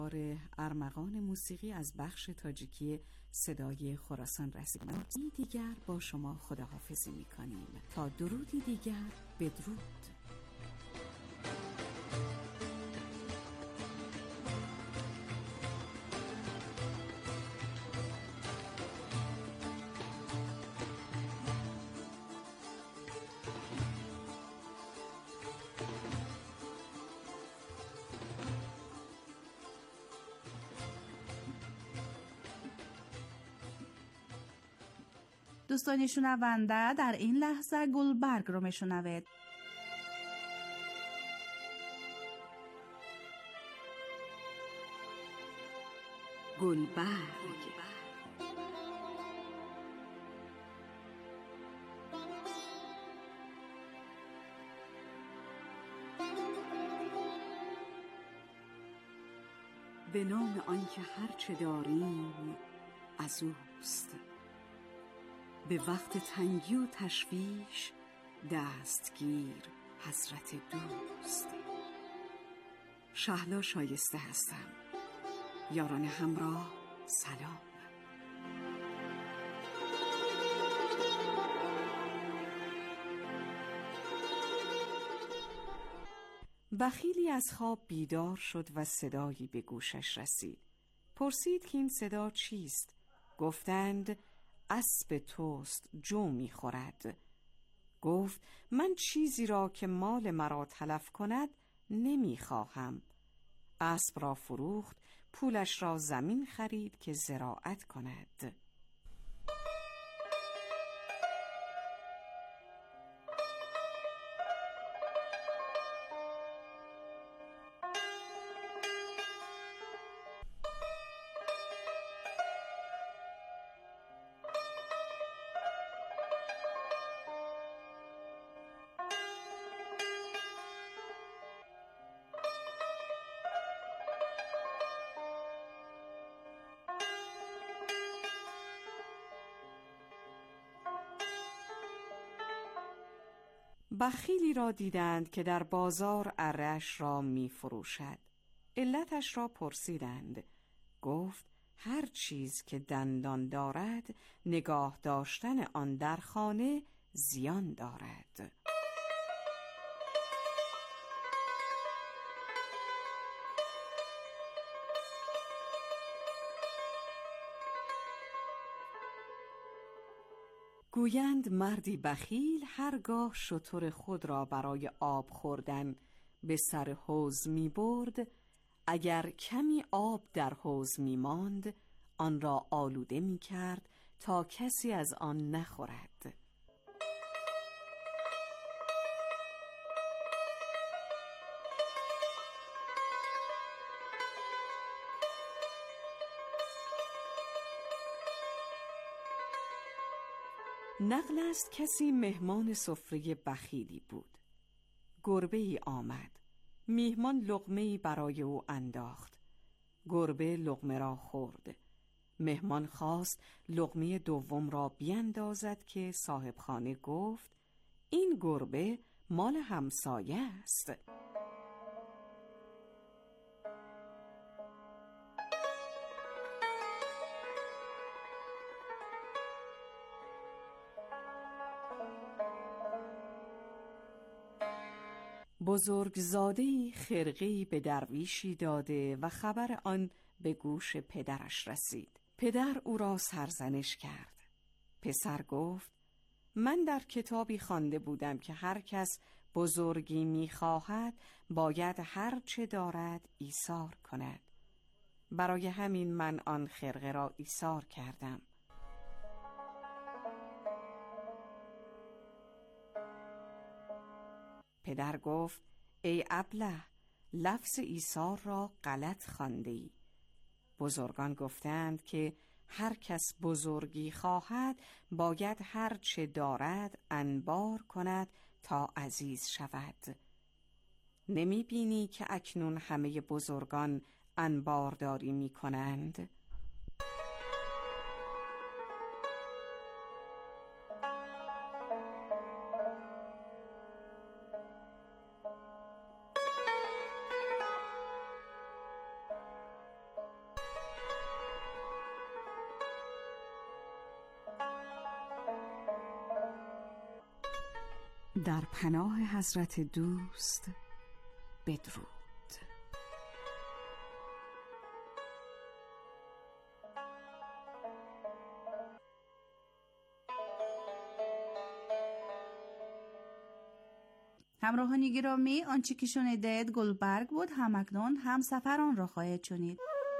ارمغان موسیقی از بخش تاجیکی صدای خراسان رسید. دیگر با شما خداحافظی می‌کنیم تا درودی دیگر. بدرود. دوستان شنونده، در این لحظه گلبرگ رو میشنوید. گلبرگ به نام آنکه هرچه داریم از اوست، به وقت تنگی و تشویش دستگیر حضرت دوست. شهلا شایسته هستم. یاران همراه سلام. بخیلی از خواب بیدار شد و صدایی به گوشش رسید. پرسید که این صدا چیست؟ گفتند اسب توست جو می‌خورد. گفت من چیزی را که مال مرا تلف کند نمی‌خواهم. اسب را فروخت، پولش را زمین خرید که زراعت کند. بخیلی را دیدند که در بازار اره‌اش را می فروشد. علتش را پرسیدند. گفت هر چیز که دندان دارد نگاه داشتن آن در خانه زیان دارد. گویند مردی بخیل هرگاه شتر خود را برای آب خوردن به سر حوض می برد، اگر کمی آب در حوض می ماند آن را آلوده می کرد تا کسی از آن نخورد. نقل است کسی مهمان سفره بخیلی بود. گربه ای آمد. میهمان لقمه ای برای او انداخت. گربه لقمه را خورد. مهمان خواست لقمه دوم را بیندازد که صاحبخانه گفت این گربه مال همسایه است. بزرگزاده‌ای خرقه‌ای به درویشی داده و خبر آن به گوش پدرش رسید. پدر او را سرزنش کرد. پسر گفت من در کتابی خوانده بودم که هر کس بزرگی می‌خواهد باید هر چه دارد ایثار کند. برای همین من آن خرقه را ایثار کردم. پدر گفت ای ابله، لفظ ایثار را غلط خوانده‌ای. بزرگان گفتند که هر کس بزرگی خواهد باید هر چه دارد انبار کند تا عزیز شود. نمی بینی که اکنون همه بزرگان انبارداری می کنند؟ در پناه حضرت دوست بدرود. همراهان گرامی، آنچه که شنیدید گلبرگ بود. همکنون همسفران را خواهید شنید.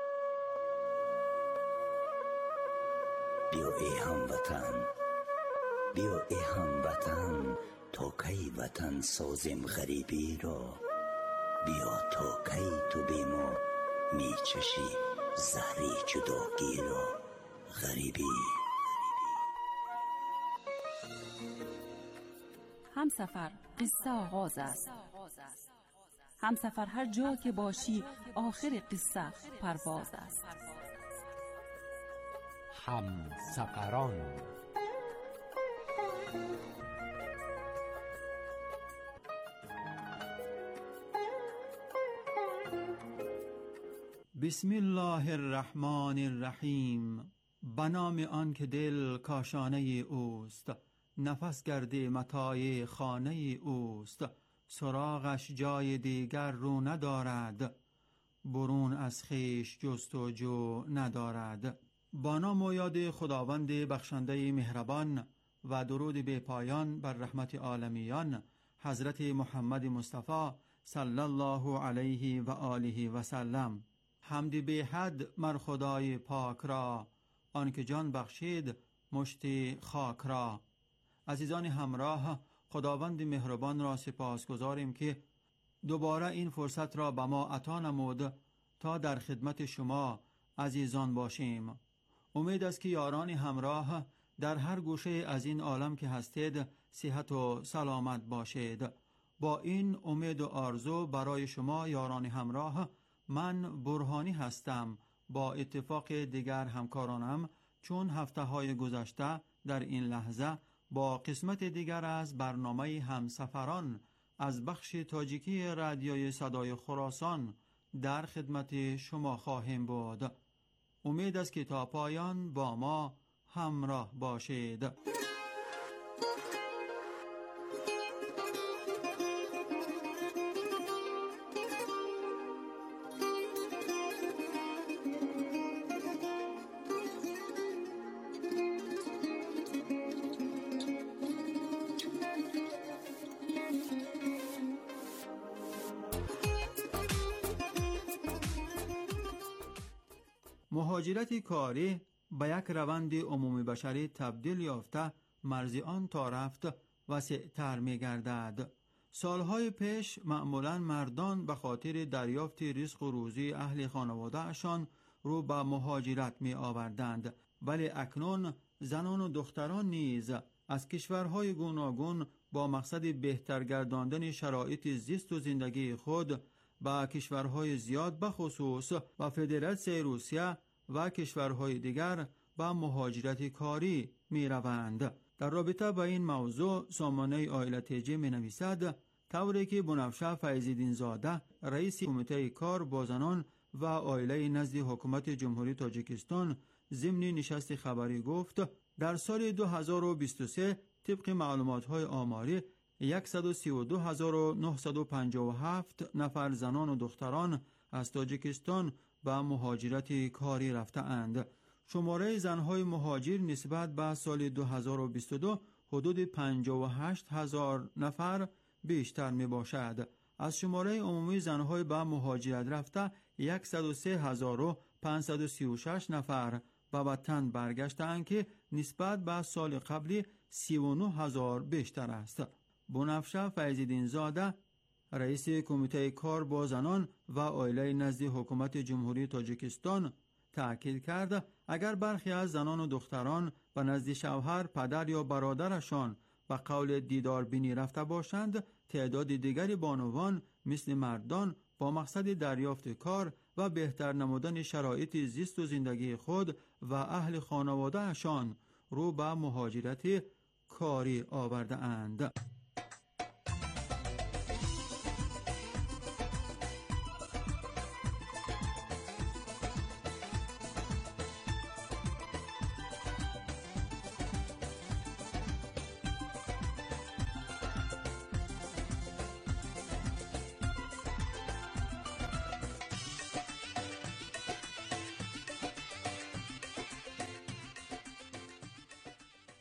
بیا ای هموطن، بیا ای هموطن، تا کی وطن سازیم غریبی را. بیا تا کی تو بی ما می چشی زهری جداگی را. غریبی همسفر قصه آغاز است. همسفر هر جا که باشی آخر قصه پرواز است. همسفران. بسم الله الرحمن الرحیم. به نام آن که دل کاشانه اوست، نفس گرده متاع خانه اوست. سراغش جای دیگر رو ندارد، برون از خویش جستجو ندارد. با نام و یاد خداوند بخشنده مهربان و درود به پایان بر رحمت عالمیان حضرت محمد مصطفی صلی الله علیه و آله و سلم. حمد به حد مر خدای پاک را، آن که جان بخشید مشت خاک را. عزیزان همراه، خداوند مهربان را سپاسگزاریم که دوباره این فرصت را به ما عطا نمود تا در خدمت شما عزیزان باشیم. امید است که یاران همراه در هر گوشه از این عالم که هستید صحت و سلامت باشید. با این امید و آرزو برای شما یاران همراه، من برهانی هستم. با اتفاق دیگر همکارانم چون هفته‌های گذشته در این لحظه با قسمت دیگر از برنامه همسفران از بخش تاجیکی رادیوی صدای خراسان در خدمت شما خواهیم بود. امید است که تا پایان با ما همراه باشید. مهاجرت کاری به یک روند عمومی بشری تبدیل یافته، مرزی آن تا رفت وسیع‌تر می گردد. سالهای پیش معمولاً مردان به خاطر دریافت رزق و روزی اهل خانواده اشان رو به مهاجرت می آوردند، ولی اکنون زنان و دختران نیز از کشورهای گوناگون با مقصد بهتر گرداندن شرایط زیست و زندگی خود با کشورهای زیاد به خصوص با فدراسیون روسیه و کشورهای دیگر با مهاجرت کاری می روند. در رابطه با این موضوع سامانه آیل تیجی می نویسد طوری که بنفشه فیض‌الدین زاده رئیس کمیته کار با زنان و آیله نزد حکومت جمهوری تاجیکستان ضمن نشست خبری گفت در سال 2023 طبق معلومات‌های آماری 132,957 نفر زنان و دختران از تاجیکستان به مهاجرت کاری رفته اند. شماره زنهای مهاجر نسبت به سال 2022 حدود 58,000 نفر بیشتر می باشد. از شماره عمومی زنهای به مهاجرت رفته 103,536 نفر به وطن برگشتند که نسبت به سال قبلی 39,000 بیشتر است. بنفشه فیض‌الدین زاده رئیس کمیته کار با زنان و آیله نزد حکومت جمهوری تاجیکستان تأکید کرد اگر برخی از زنان و دختران به نزد شوهر، پدر یا برادرشان به قول دیدار بینی رفته باشند، تعداد دیگری بانوان مثل مردان با مقصد دریافت کار و بهتر نمودن شرایط زیست و زندگی خود و اهل خانواده‌شان رو به مهاجرت کاری آورده اند.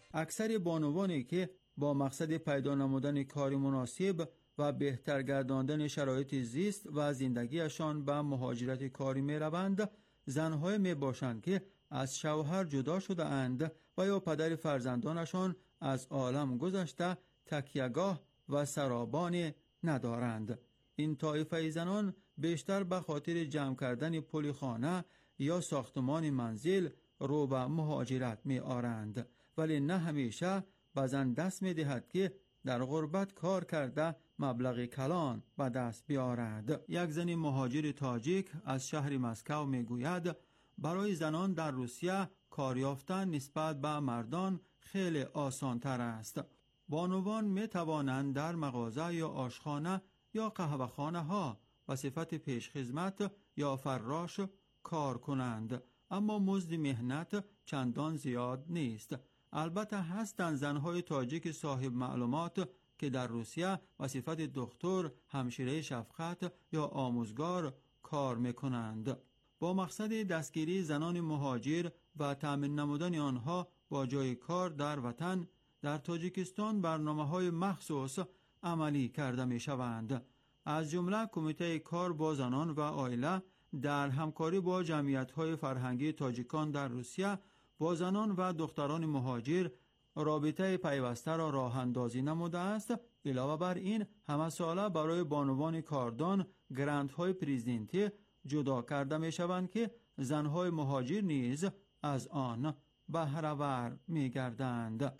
اکثر بانوانی که با مقصد پیدا نمودن کاری مناسب و بهتر گرداندن شرایط زیست و زندگیشان به مهاجرت کاری می روند، زنهای می باشند که از شوهر جدا شده اند و یا پدر فرزندانشان از عالم گذشته تکیهگاه و سرابان ندارند. این طایفه زنان بیشتر به خاطر جمع کردن پول خانه یا ساختمان منزل رو به مهاجرت می آرند، ولی نه همیشه به زن دست می دهد که در غربت کار کرده مبلغ کلان به دست بیارد. یک زن مهاجر تاجیک از شهر مسکو می گوید برای زنان در روسیه کار یافتن نسبت به مردان خیلی آسان تر است. بانوان می توانند در مغازه یا آشخانه یا قهوه‌خانه ها به صفت پیشخدمت یا فراش کار کنند، اما مزد مهنت چندان زیاد نیست. البته هستند زنهای تاجیک صاحب معلومات که در روسیه به صفت دکتر، همشیره شفقت یا آموزگار کار میکنند با مقصد دستگیری زنان مهاجر و تأمین نمودن آنها با جای کار در وطن. در تاجیکستان برنامه‌های مخصوص عملی کرده می‌شوند، از جمله کمیته کار با زنان و عائله در همکاری با جمعیت‌های فرهنگی تاجیکان در روسیه با زنان و دختران مهاجر رابطه پیوسته را راه اندازی نموده است. علاوه بر این همه ساله برای بانوان کاردان گرانت‌های پرزیدنتی جدا کرده می‌شوند که زن‌های مهاجر نیز از آن بهره‌ور می‌گردند.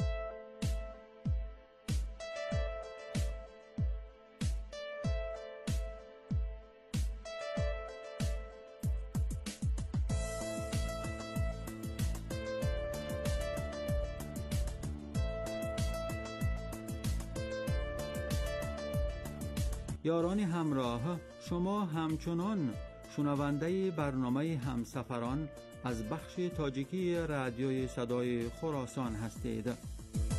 یاران همراه، شما همچنان شنونده برنامه همسفران از بخش تاجیکی رادیوی صدای خراسان هستید.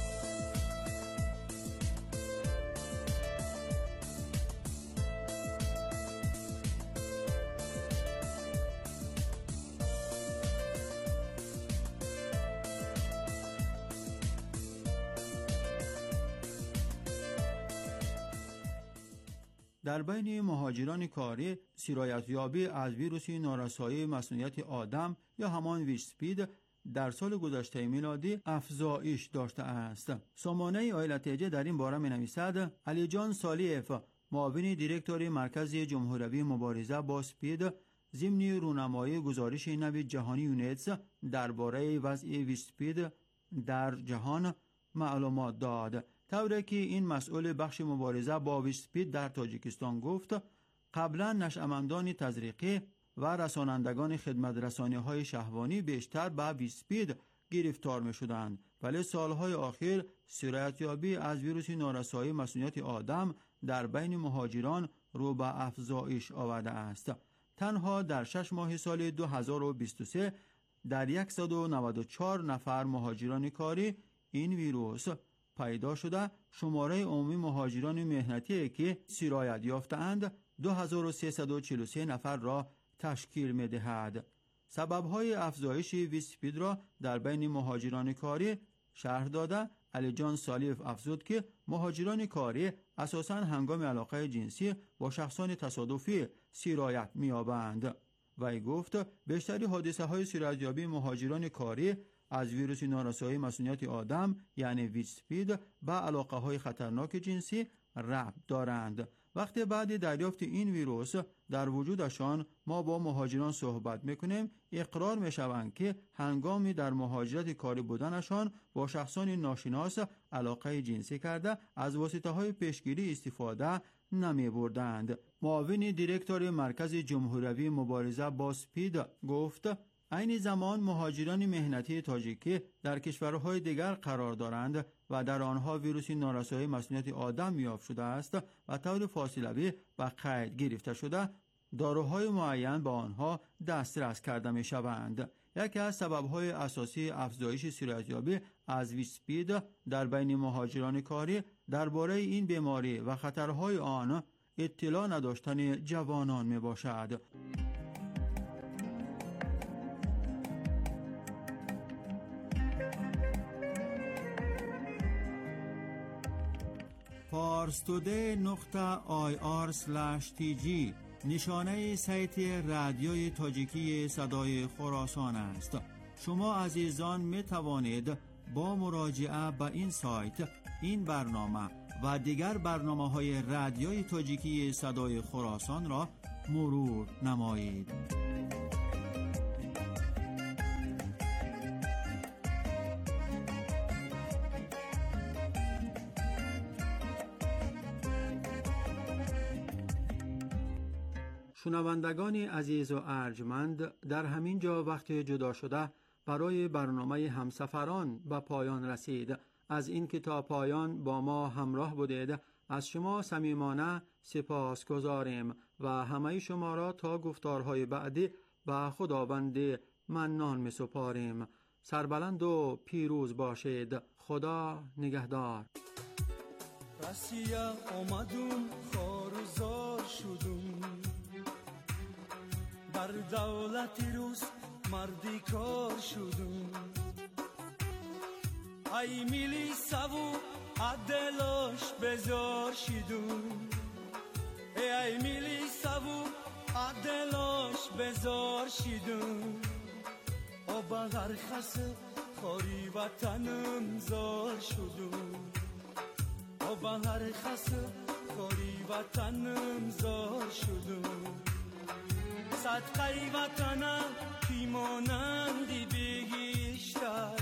در بین مهاجران کاری سرایت یابی از ویروس نارسایی مسمومیت آدم یا همان ویسپید در سال گذشته میلادی افزایش داشته است. سامانه ایالتیجه در این باره می نویسد علی جان سالیف، معاون دیرکتور مرکز جمهوری مبارزه با سپید، ضمن رونمایی گزارش نوید جهانی یونیتس درباره وضع ویسپید در جهان معلومات داد، طوری که این مسئول بخش مبارزه با ویسپید در تاجیکستان گفت قبلا نشأمندان تزریقی و رسانندگان خدمت رسانی‌های شهوانی بیشتر به ویسپید گرفتار می‌شدند، ولی سالهای اخیر سرایت یابی از ویروس نارسایی مسمومیت آدم در بین مهاجران رو به افزایش آورده است. تنها در 6 ماه سال 2023 در 194 نفر مهاجران کاری این ویروس پیدا شده. شماره عمومی مهاجران مهنتی که سرایت یافته‌اند 2343 نفر را تشکیل می‌دهد. سبب‌های افزایش ویسپید را در بین مهاجران کاری شرح داده علی جان سالیف افزود که مهاجران کاری اساساً هنگام علاقه جنسی با شخصان تصادفی سرایت می‌یابند. وی گفت بیشتری حادثه‌های سرایت‌یابی مهاجران کاری از ویروس نارسایی مسمومیت آدم یعنی ویسپید به علاقه‌های خطرناک جنسی ربط دارند. وقتی بعد دریافت این ویروس در وجودشان ما با مهاجران صحبت میکنیم، اقرار میشوند که هنگامی در مهاجرت کاری بودنشان با شخصان ناشناس علاقه جنسی کرده از واسطه‌های پیشگیری استفاده نمی بردند. معاون دیرکتور مرکز جمهوری مبارزه با سپید گفت این زمان مهاجران مهنتی تاجیکی در کشورهای دیگر قرار دارند و در آنها ویروس نارسایی مسمومیت آدم یافت شده است و طور فاصلوی و قید گرفته شده داروهای معین به آنها دسترس کرده می شوند. یکی از سببهای اساسی افزایش سرایت‌یابی از ویسپید در بین مهاجران کاری درباره این بیماری و خطرهای آن اطلاع نداشتن جوانان می باشد. parstoday.ir/tg نشانه سایت رادیوی تاجیکی صدای خراسان است. شما عزیزان می توانید با مراجعه به این سایت این برنامه و دیگر برنامه‌های رادیوی تاجیکی صدای خراسان را مرور نمایید. شنوندگان عزیز و ارجمند، در همین جا وقت جدا شده برای برنامه همسفران به پایان رسید. از این که تا پایان با ما همراه بودید از شما صمیمانه سپاس گزاریم و همه شما را تا گفتارهای بعدی به خداوند منان می سپاریم. سربلند و پیروز باشید. خدا نگهدار. رسیا آمدم خارزار شدم، در دولت روز مردی کار شدم. ای میلی سبو عدلاش بزار شدم، ای میلی سبو عدلاش بزار شدم. و با هر خسه خاری وطنم زار شدم، و با هر خسه خاری وطنم زار شدم. صدقه وطنم کی مانندی بگیشتر،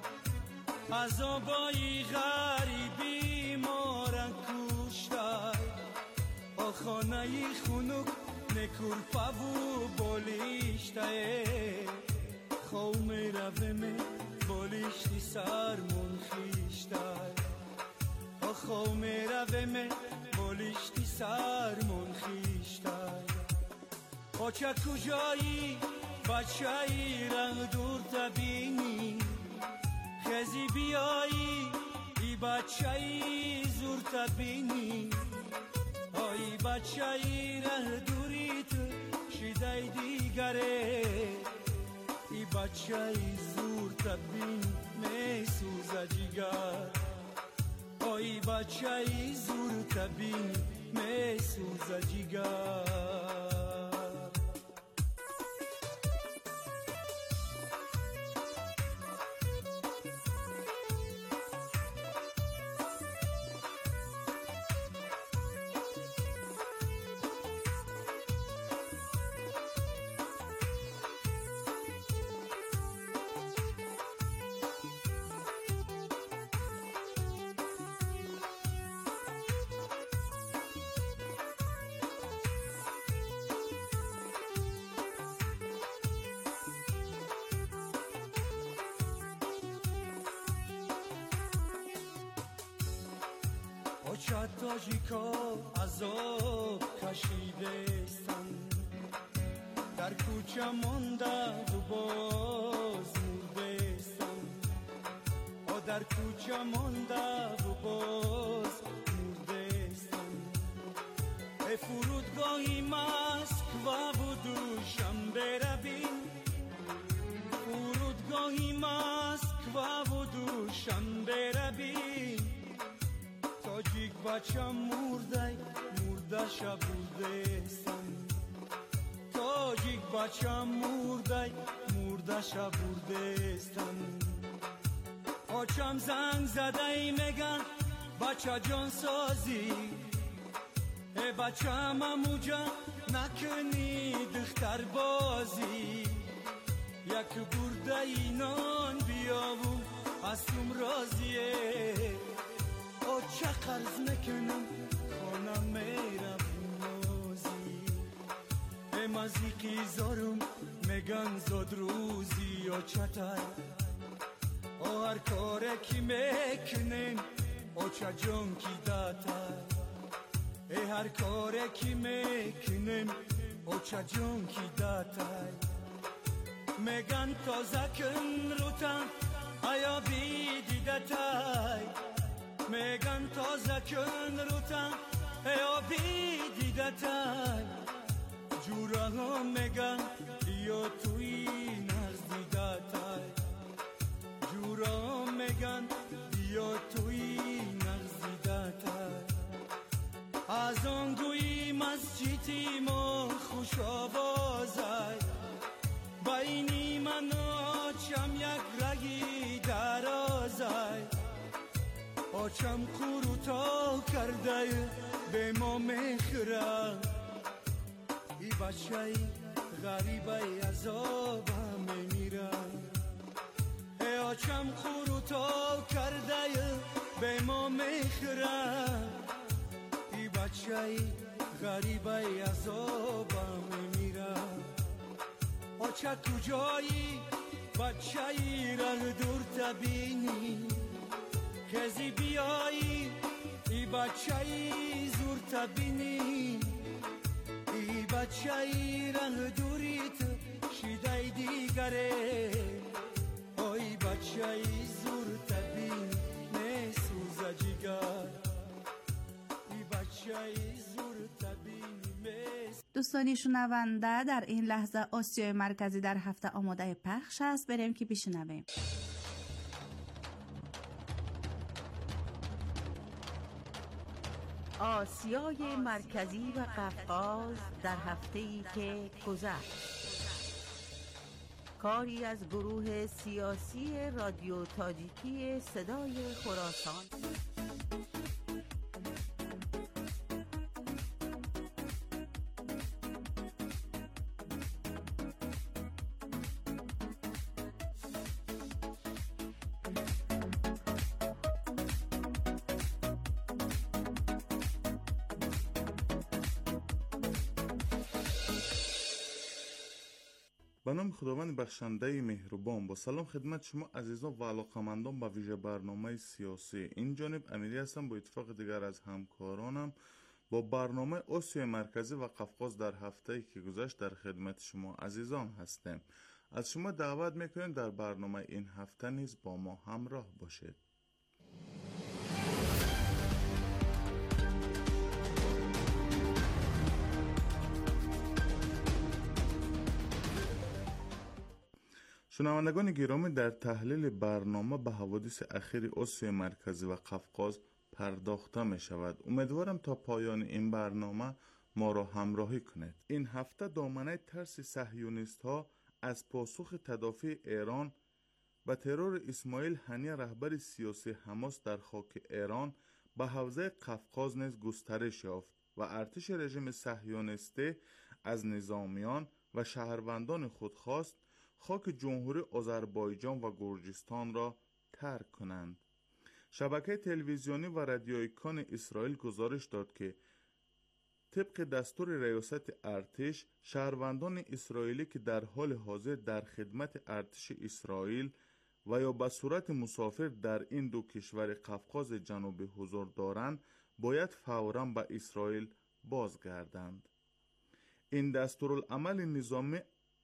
عذابای غریبی ما را کشتر. خانه خنک نکرپه و بالیشته، خوم روم بالیشتی سرمون خیشتر. خوم روم بالیشتی سرمون خیشتر. بچه کجایی بچه‌ای رنگ دور تبینی، خزی بیایی ای بچه‌ی زور تبینی. ای بچه‌ی ره دوریت شیدای دیگره، ای بچه‌ی زور تبینی می سوزه جیگر. ای بچه‌ی زور تبینی می سوزه جیگر. تاجیکا عذاب کشیدستن، در کوچه مانده و باز مردستن. در کوچه مانده و باز مردستن. فرودگاهی مسکوا و دوشنبه رویم، فرودگاهی مسکوا و دوشنبه رویم. تاجیک بچم مرده شب بردستن، تاجیک بچم مرده شب بردستن. آچم زنگ زده ای میگن بچه جان سازی، ای بچم اموجا نکنی دختر بازی. یک برده ای نان بیاو هستم راضیه، او چه قرض نکنم خانم میرم نازی. ای مزیقی زارم میگن زاد روزی او چطر، او هر کاره کی میکنن او چه جان کی داتر. ای هر کاره کی میکنن او چه جان کی داتر. میگن تازه کن روتن آیا بی دیدتای، میگن تازه کن روتن آیا بی دیدتای. جورا ها میگن یا توی نرز دیدتای، جورا ها میگن یا توی نرز دیدتای. چیتیم و خوش آوازای بینی من آچم یک رگی درازای آچم خوروتا کرده به ما مخرم ای بچه غریبه عذابم میمیرم ای آچم خوروتا کرده به ما مخرم ای بچه غریبه عذابم میمیرم آچه کجایی بچه را دور تبینی کزی بیایی ای بچه زور تبینی ای بچه رنگ دوریت شیده دیگره ای بچه زور تبین میسوزه جگر ای بچه زور تبین دوستانی شنونده، در این لحظه آسیای مرکزی در هفته آماده پخش است. بریم که بشنویم. آسیای مرکزی و قفقاز در هفته‌ای که گذشت، کاری از گروه سیاسی رادیو تاجیکی صدای خراسان. به نام خداوند بخشنده مهربان، با سلام خدمت شما عزیزان و علاقمندان به ویژه برنامه سیاسی. این جانب امیری هستم با اتفاق دیگر از همکارانم با برنامه آسیای مرکزی و قفقاز در هفته‌ای که گذشت در خدمت شما عزیزان هستیم. از شما دعوت میکنیم در برنامه این هفته نیز با ما همراه باشید. شنوندگان گرامی، در تحلیل برنامه به حوادث اخیر آسیای مرکزی و قفقاز پرداخته می شود. امیدوارم تا پایان این برنامه ما را همراهی کنید. این هفته دامنه ترس صهیونیست ها از پاسخ تدافع ایران به ترور اسماعیل هنیه رهبر سیاسی حماس در خاک ایران به حوزه قفقاز نیز گسترش یافت و ارتش رژیم صهیونیستی از نظامیان و شهروندان خود خواست خاک جمهوری آذربایجان و گرجستان را ترک کنند. شبکه تلویزیونی و رادیویی کان اسرائیل گزارش داد که طبق دستور ریاست ارتش، شهروندان اسرائیلی که در حال حاضر در خدمت ارتش اسرائیل و یا به صورت مسافر در این دو کشور قفقاز جنوبی حضور دارند باید فوراً به اسرائیل بازگردند. این دستورالعمل نظامی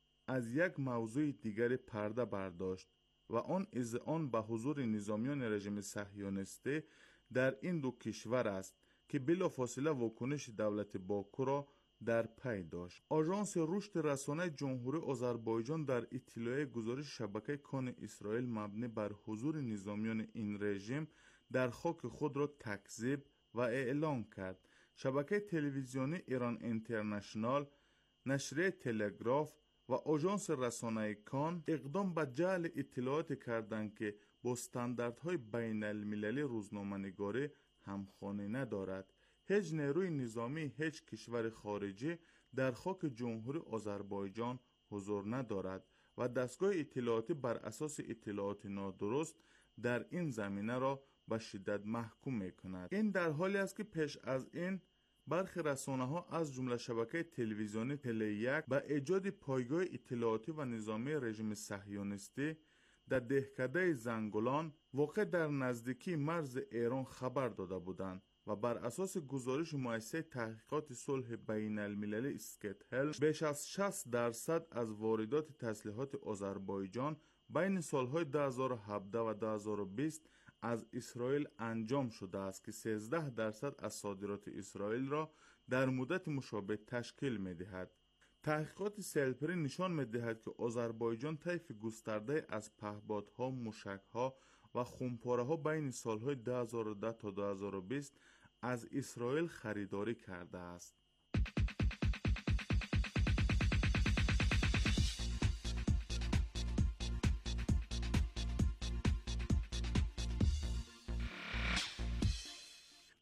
از یک موضوع دیگر پرده برداشت و آن اذعان به حضور نظامیان رژیم صهیونیستی در این دو کشور است که بلافاصله واکنش دولت باکو را در پی داشت. آژانس رشد رسانه جمهوری آذربایجان در اطلاع گزارش شبکه کان اسرائیل مبنی بر حضور نظامیان این رژیم در خاک خود را تکذیب و اعلام کرد. شبکه تلویزیونی ایران اینترنشنال، نشریه تلگراف و آژانس رسانه کان اقدام به جعل اطلاعات کردند که با استانداردهای بین المللی روزنامه‌نگاری همخوانی ندارد. هیچ نیروی نظامی هیچ کشور خارجی در خاک جمهوری آذربایجان حضور ندارد و دستگاه اطلاعاتی بر اساس اطلاعات نادرست در این زمینه را به شدت محکوم می‌کند. این در حالی است که پیش از این برخی رسانه‌ها از جمله شبکه تلویزیونی تله1 به ایجاد پایگاه اطلاعاتی و نظامی رژیم صهیونیستی در دهکده زنگولان واقع در نزدیکی مرز ایران خبر داده بودند و بر اساس گزارش مؤسسه تحقیقات صلح بین المللی اسکتهل بیش از 60% از واردات تسلیحات آذربایجان بین سالهای 2017 و 2020 از اسرائیل انجام شده است که 13% از صادرات اسرائیل را در مدت مشابه تشکیل می دهد. تحقیقات سیلپری نشان می دهد که آذربایجان طیف گسترده از پهپادها، موشکها و خمپاره ها بین سالهای 2010 تا 2020 از اسرائیل خریداری کرده است.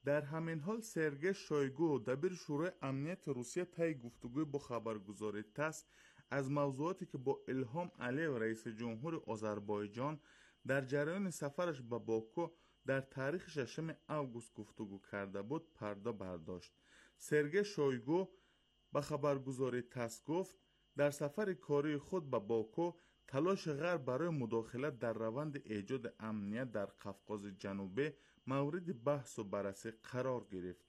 در همین حال سرگئی شویگو دبیر شورای امنیت روسیه طی گفتگوی با خبرگزاری تاس از موضوعاتی که با الهام علیو رئیس جمهور آذربایجان در جریان سفرش به باکو در تاریخ 6 اوگوست گفتگو کرده بود پرده برداشت. سرگئی شویگو به خبرگزاری تاس گفت در سفر کاری خود به باکو تلاش غرب برای مداخلت در روند ایجاد امنیت در قفقاز جنوبی مورد بحث و بررسی قرار گرفت.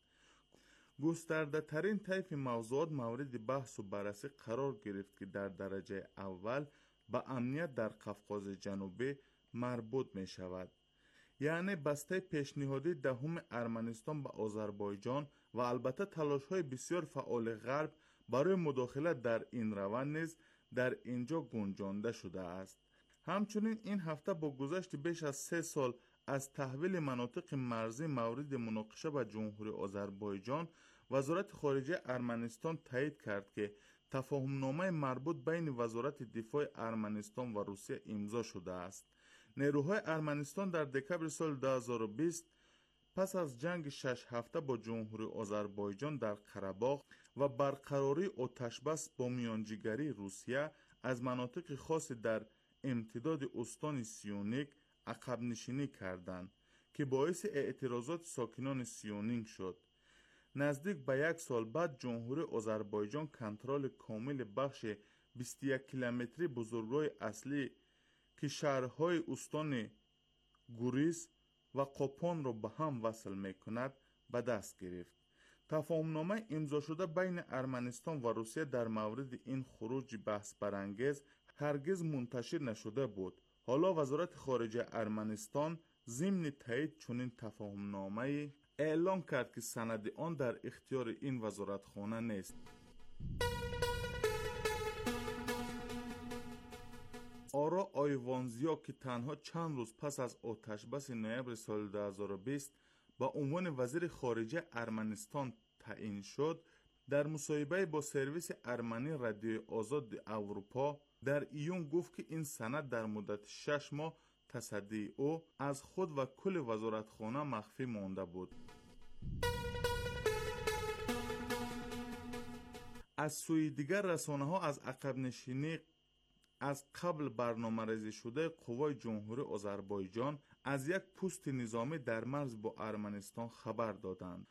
گسترده ترین طیف موضوعات مورد بحث و بررسی قرار گرفت که در درجه اول به امنیت در قفقاز جنوبی مربوط می شود. یعنی بسته پیشنهادی دهم ارمنستان به آذربایجان و البته تلاش های بسیار فعال غرب برای مداخلت در این روند نیز در اینجا گنجانده شده است. همچنین این هفته با گذشت بیش از 3 سال از تحویل مناطق مرزی مورد مناقشه به جمهوری آذربایجان، وزارت خارجه ارمنستان تایید کرد که تفاهمنامه مربوط بین وزارت دفاع ارمنستان و روسیه امضا شده است. نیروهای ارمنستان در دکمبر سال 2020 پس از جنگ 6 هفته با جمهوری آذربایجان در قره‌باغ و برقراری آتشبس با میانجیگری روسیه از مناطق خاص در امتداد استان سیونیک عقب نشینی کردند که باعث اعتراضات ساکنان سیونیک شد. نزدیک به 1 سال بعد جمهوری آذربایجان کنترل کامل بخش 21 کیلومتری بزرگراه اصلی که شهرهای استان گوریس و قوپان را به هم وصل میکند به دست گرفت. تفاهمنامه امضا شده بین ارمنستان و روسیه در مورد این خروج بحث برانگیز هرگز منتشر نشده بود. حالا وزارت خارجه ارمنستان ضمن تایید چنین تفاهمنامه اعلام کرد که سند آن در اختیار این وزارتخانه نیست. آرا آیوانزیا که تنها چند روز پس از آتشبس نوامبر سال 2020 با عنوان وزیر خارجه ارمنستان تعیین شد، در مصاحبه با سرویس ارمنی رادیوی آزاد اروپا در ایون گفت که این سند در مدت 6 ماه تصدی او از خود و کل وزارتخانه مخفی مانده بود. از سوی دیگر رسانه ها از عقب نشینی از قبل برنامه‌ریزی شده قوای جمهوری آذربایجان از یک پست نظامی در مرز با ارمنستان خبر دادند.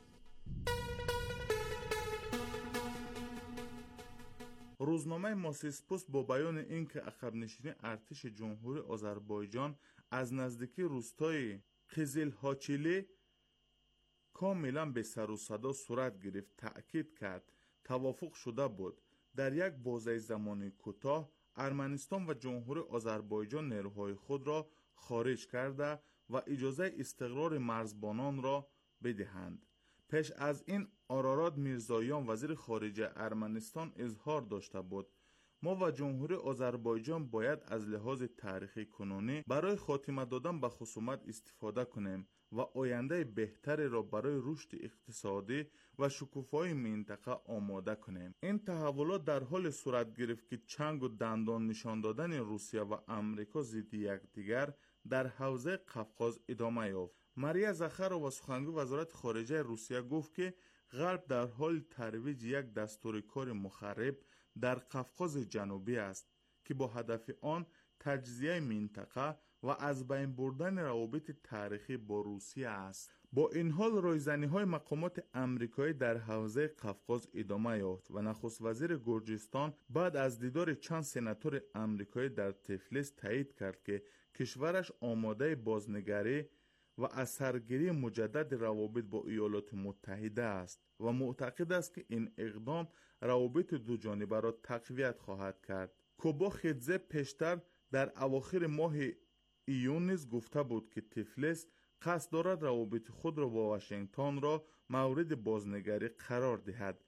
روزنامه ماسیس پست با بیان اینکه عقب نشینی ارتش جمهوری آذربایجان از نزدیکی روستای قزل هاچیلی کاملا به سر و صدا صورت گرفت تأکید کرد توافق شده بود در یک بازه زمانی کوتاه ارمنستان و جمهوری آذربایجان نیروهای خود را خارج کرده و اجازه استقرار مرزبانان را بدهند. پیش از این آرارات میرزایان وزیر خارجه ارمنستان اظهار داشته بود ما و جمهوری آذربایجان باید از لحاظ تاریخی کنونی برای خاتمه دادن به خصومت استفاده کنیم و آینده بهتری را برای رشد اقتصادی و شکوفایی منطقه آماده کنیم. این تحولات در حال صورت گرفت که چنگ و دندان نشان دادن روسیه و آمریکا ضد یکدیگر در حوزه قفقاز ادامه یافت. ماریا زخارova سخنگوی وزارت خارجه روسیه گفت که غرب در حال ترویج یک دستور کار مخرب در قفقاز جنوبی است که با هدف آن تجزیه منطقه و از بین بردن روابط تاریخی با روسیه است. با این حال رایزنی‌های مقامات آمریکایی در حوزه قفقاز ادامه یافت و نخست وزیر گرجستان بعد از دیدار چند سناتور آمریکایی در تفلیس تایید کرد که کشورش آماده بازنگری و اثرگیری مجدد روابط با ایالات متحده است و معتقد است که این اقدام روابط دو جانبه را تقویت خواهد کرد. کوبا خدزه پیشتر در اواخر ماه ایون نیز گفته بود که تفلیس قصد دارد روابط خود را با واشنگتن را مورد بازنگری قرار دهد.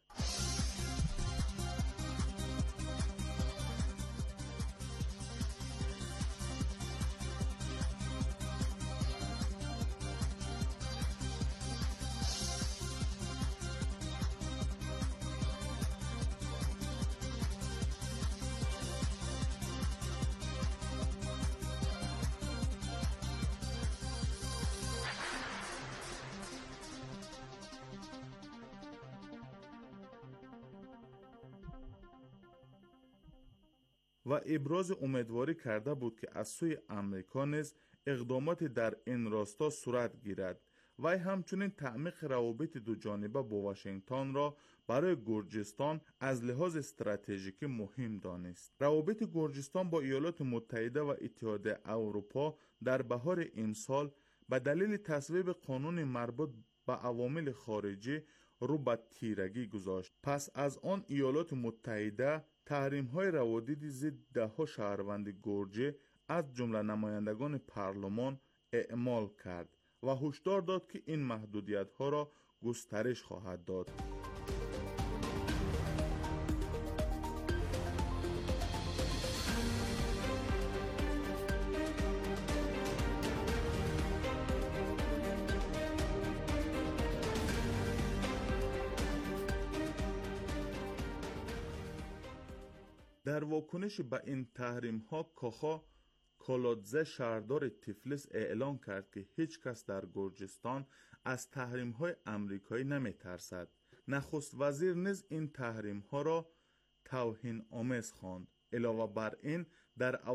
و ابراز امیدواری کرده بود که از سوی امریکا نیز اقدامات در این راستا صورت گیرد. وی همچنین تعمیق روابط دو جانبه با واشنگتن را برای گرجستان از لحاظ استراتژیکی مهم دانست. روابط گرجستان با ایالات متحده و اتحادیه اروپا در بهار امسال به دلیل تصویب قانون مربوط به عوامل خارجی رو به تیرگی گذاشت. پس از آن ایالات متحده تحریم‌های روادید ضد ده‌ها شهروند گرجی از جمله نمایندگان پارلمان اعمال کرد و هشدار داد که این محدودیت‌ها را گسترش خواهد داد. در واکنش به این تحریم‌ها کاخا کالادزه شهردار تفلیس اعلان کرد که هیچ کس در گرجستان از تحریم‌های آمریکایی نمی‌ترسد. نخست وزیر نیز این تحریم‌ها را توهین آمیز خواند. علاوه بر این در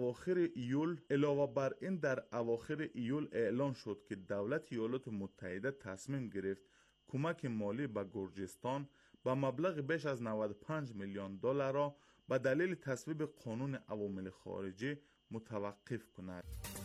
اواخر ایول اعلان شد که دولت ایالات متحده تصمیم گرفت کمک مالی به گرجستان با مبلغ بیش از 95 میلیون دلار را به دلیل تصویب قانون عوامل خارجی متوقف کند.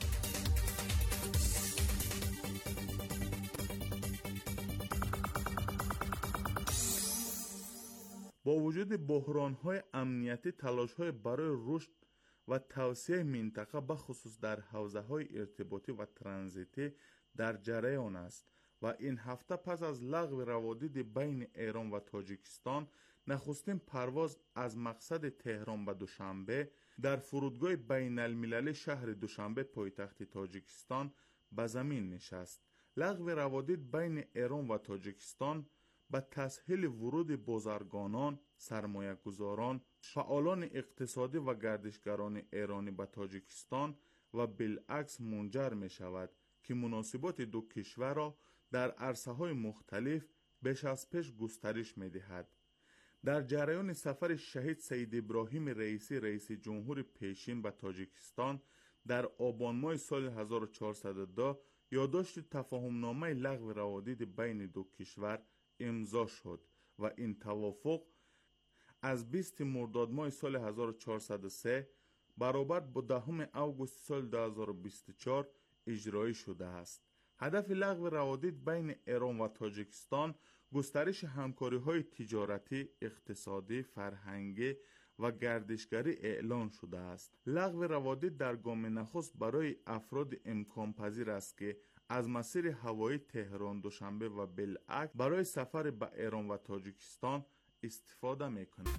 با وجود بحران‌های امنیتی، تلاش‌های برای رشد و توسعه منطقه به خصوص در حوزه‌های ارتباطی و ترانزیتی در جریان است و این هفته پس از لغو روادید بین ایران و تاجیکستان، نخستین پرواز از مقصد تهران به دوشنبه در فرودگاه بین المللی شهر دوشنبه پایتخت تاجیکستان به زمین نشست. لغو روادید بین ایران و تاجیکستان به تسهیل ورود بازرگانان، سرمایه گذاران، فعالان اقتصادی و گردشگران ایرانی به تاجیکستان و بالعکس منجر می شود که مناسبات دو کشور را در عرصه‌های مختلف بیش از پیش گسترش می دهد. در جریان سفر شهید سید ابراهیم رئیسی رئیس جمهور پیشین به تاجیکستان در آبان ماه سال 1402 یادداشت تفاهمنامه لغو روادید بین دو کشور امضا شد و این توافق از 20 مرداد ماه سال 1403 برابر با 10 اوگوست سال 2024 اجرایی شده است. هدف لغو روادید بین ایران و تاجیکستان گسترش همکاری‌های تجارتی، اقتصادی، فرهنگی و گردشگری اعلان شده است. لغو روادید در گام نخست برای افراد امکان پذیر است که از مسیر هوایی تهران دوشنبه و بالعکس برای سفر به ایران و تاجیکستان استفاده می‌کنند.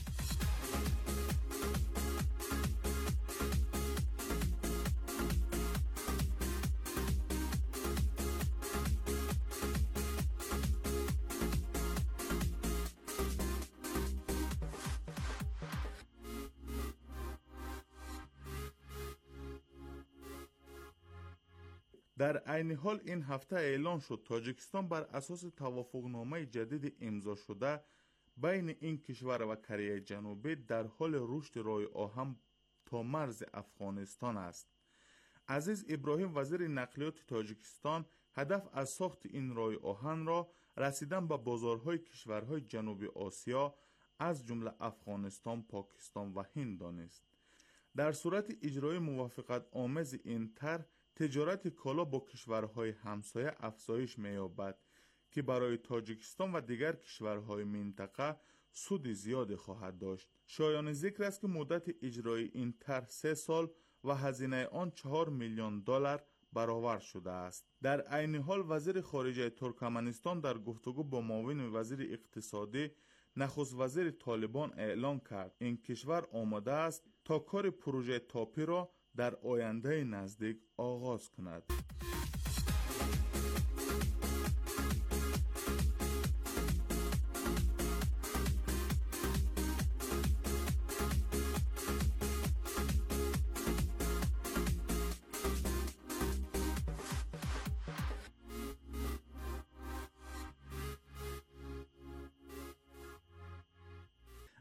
در عین حال این هفته اعلان شد تاجیکستان بر اساس توافقنامه جدید امضا شده بین این کشور و کره جنوبی در حال رشد راه آهن تا مرز افغانستان است. عزیز ابراهیم وزیر نقلیات تاجیکستان هدف از ساخت این راه آهن را رسیدن به بازارهای کشورهای جنوبی آسیا از جمله افغانستان، پاکستان و هند دانست. در صورت اجرای موافقت آمیز این طرح تجارت کالا با کشورهای همسایه افزایش می‌یابد که برای تاجیکستان و دیگر کشورهای منطقه سود زیاد خواهد داشت. شایان ذکر است که مدت اجرای این طرح 3 سال و هزینه آن 4 میلیون دلار برآورد شده است. در عین حال وزیر خارجه ترکمنستان در گفتگو با معاون وزیر اقتصادی نخست وزیر طالبان اعلان کرد این کشور آماده است تا کار پروژه تاپی را در آینده نزدیک آغاز کند.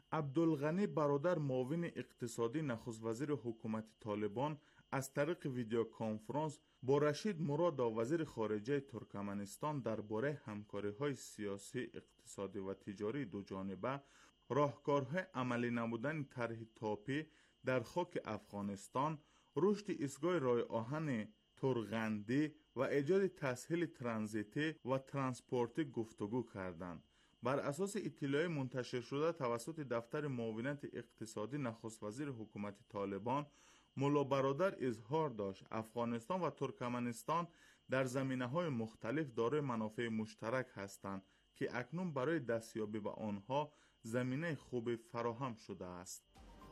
عبدالغنی برادر معاون اقتصادی نخست وزیر حکومت طالبان از طریق ویدیو کنفرانس با رشید مراد وزیر خارجه ترکمنستان درباره همکاری‌های سیاسی، اقتصادی و تجاری دو جانبه، راهکارهای عملی نمودن طرح تاپی در خاک افغانستان، رشد ایستگاه راه آهن تورغندی و ایجاد تسهیل ترانزیتی و ترانسپورتی گفتگو کردند. بر اساس اطلاع منتشر شده توسط دفتر معاونت اقتصادی نخست وزیر حکومت طالبان، مولا برادر اظهار داشت افغانستان و ترکمنستان در زمینه‌های مختلف دارای منافع مشترک هستند که اکنون برای دستیابی به آنها زمینه خوبی فراهم شده است.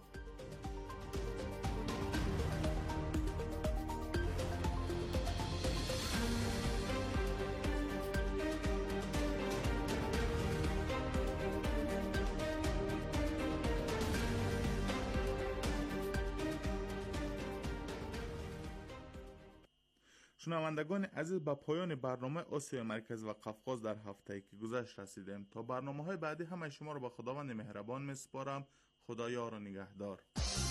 شنوندگان عزیز، به پایان برنامه آسیا مرکزی و قفقاز در هفته‌ای که گذشت رسیدیم. تا برنامه‌های بعدی همه شما را به خداوند مهربان می‌سپارم. خدا یار و نگهدار.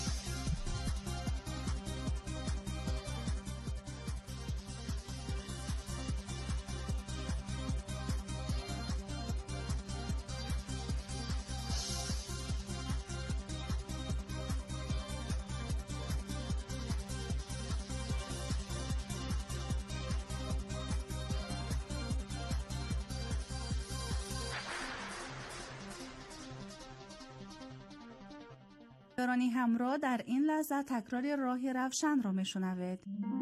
یارانی همراه در این لحظه تکرار راه روشن را میشنوید.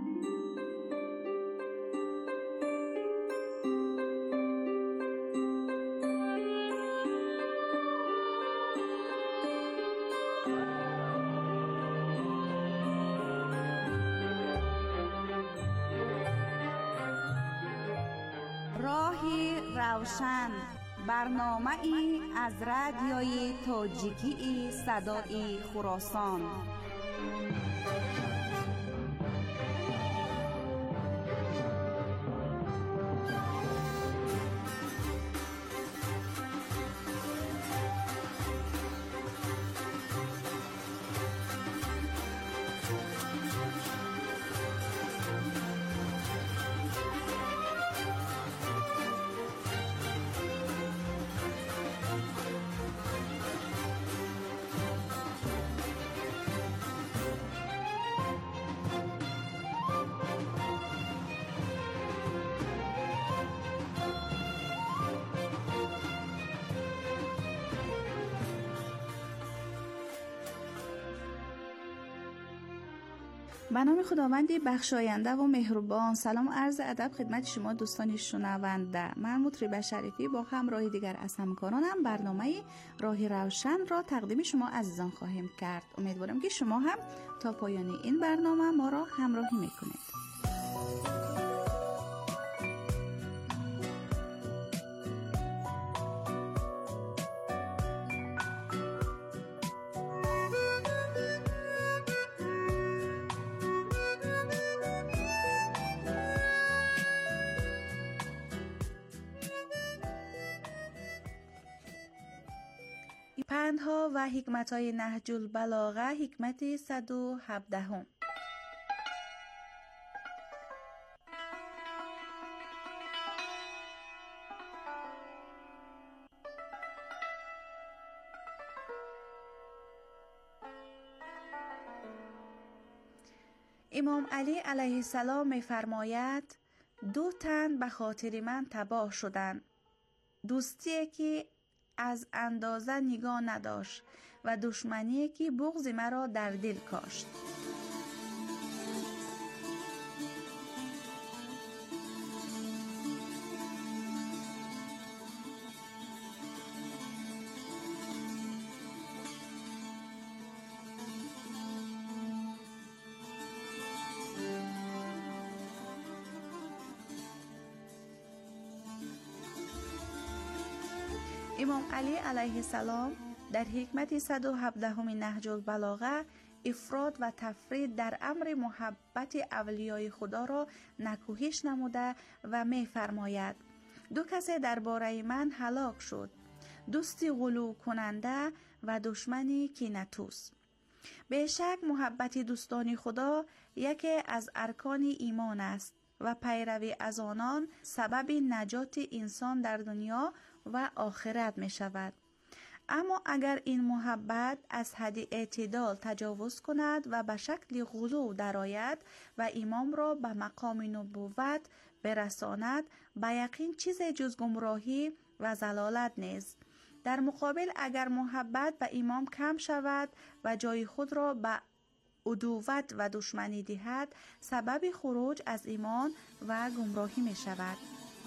راه روشن، برنامه ای از رادیوی تاجیکی صدای خراسان. به نام خداوندی بخشاینده و مهربان، سلام و عرض ادب خدمت شما دوستان شنونده. من مطرب شریفی با همراه دیگر از همکارانم برنامه راه روشن را تقدیم شما عزیزان خواهیم کرد. امیدوارم که شما هم تا پایان این برنامه ما را همراهی میکنید. پندها و حکمت‌های نهج البلاغه، حکمت 117. امام علی علیه السلام می‌فرماید: دو تن به خاطر من تباه شدند، دوستی که از اندازه نگاه نداشت و دشمنی که بغض مرا در دل کاشت. امام علی علیه السلام در حکمت 117 نهج البلاغه افراد و تفرید در امر محبت اولیای خدا را نکوهش نموده و می فرماید: دو کسی درباره من هلاک شد، دوستی غلو کننده و دشمنی کینه‌توز. به شک محبت دوستان خدا یکی از ارکان ایمان است و پیروی از آنان سبب نجات انسان در دنیا و آخرت می شود. اما اگر این محبت از حد اعتدال تجاوز کند و به شکل غلو درآید و امام را به مقام نبوت برساند، به یقین چیزی جز گمراهی و ضلالت نیست. در مقابل اگر محبت به امام کم شود و جای خود را به عدوت و دشمنی دهد، سبب خروج از ایمان و گمراهی می شود.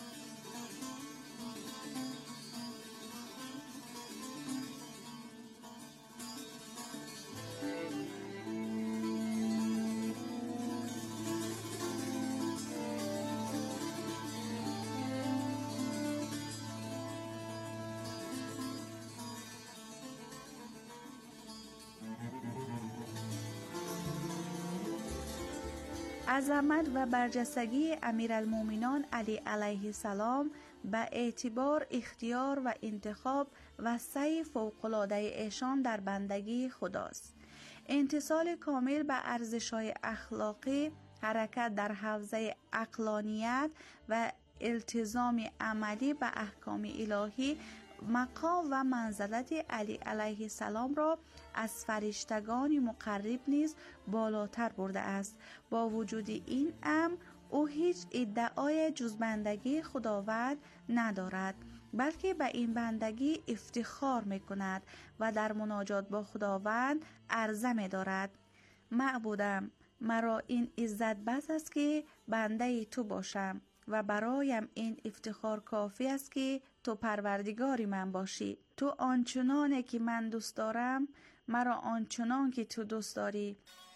عظمت و برجستگی امیرالمومنین علی علیه السلام به اعتبار اختیار و انتخاب و سعی فوق‌العاده ایشان در بندگی خداست. انتصال کامل به ارزش‌های اخلاقی، حرکت در حوزه عقلانیت و التزام عملی به احکام الهی، مقام و منزلت علی علیه السلام را از فرشتگان مقرب نیز بالاتر برده است. با وجود این امر او هیچ ادعای جز بندگی خداوند ندارد، بلکه به این بندگی افتخار می‌کند و در مناجات با خداوند عرضه می‌دارد: معبودم، مرا این عزت بس است که بنده تو باشم و برایم این افتخار کافی است که تو پروردگاری من باشی. تو آنچنانه که من دوست دارم، مرا آنچنان که تو دوست داری.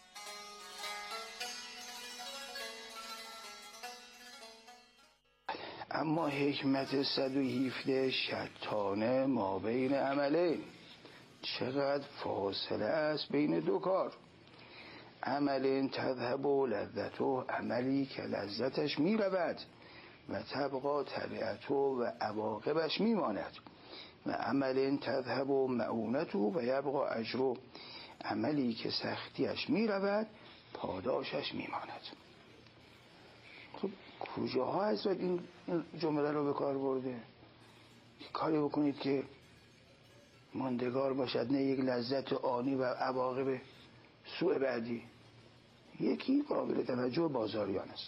اما حکمت 117 شتانه ما بین عمله، چقدر فاصله است بین دو کار. عمل تذهب و لذته، عملی که لذتش می رود و تبقا طبیعته و عواقبش می ماند. و عمل تذهب و معونته و یبقا اجره، عملی که سختیش می رود پاداشش می ماند. خب کجاها حضرت این جمله رو به کار برده؟ کاری بکنید که ماندگار باشد، نه یک لذت آنی و عواقب سوء بعدی. یکی قابل توجه بازاریان است.